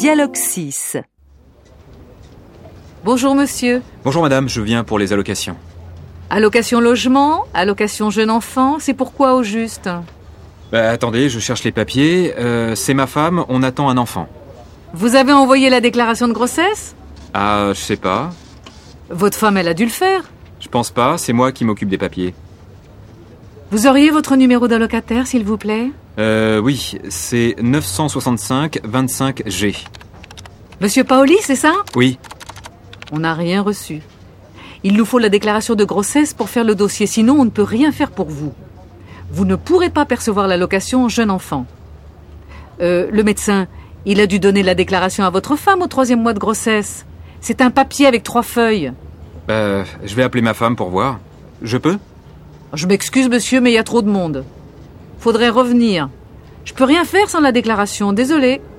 Dialogue 6. Bonjour monsieur. Bonjour madame, je viens pour les allocations. Allocation logement, allocation jeune enfant, c'est pourquoi au juste? Attendez, je cherche les papiers. C'est ma femme, on attend un enfant. Vous avez envoyé la déclaration de grossesse? Ah, je sais pas. Votre femme, elle a dû le faire. Je pense pas, c'est moi qui m'occupe des papiers. Vous auriez votre numéro d'allocataire, s'il vous plaît? Oui, c'est 965 25G. Monsieur Paoli, c'est ça? Oui. On n'a rien reçu. Il nous faut la déclaration de grossesse pour faire le dossier, sinon on ne peut rien faire pour vous. Vous ne pourrez pas percevoir l'allocation jeune enfant. Le médecin, il a dû donner la déclaration à votre femme au 3e mois de grossesse. C'est un papier avec 3 feuilles. Je vais appeler ma femme pour voir. Je peux? Je m'excuse, monsieur, mais il y a trop de monde. Faudrait revenir. Je peux rien faire sans la déclaration, désolé.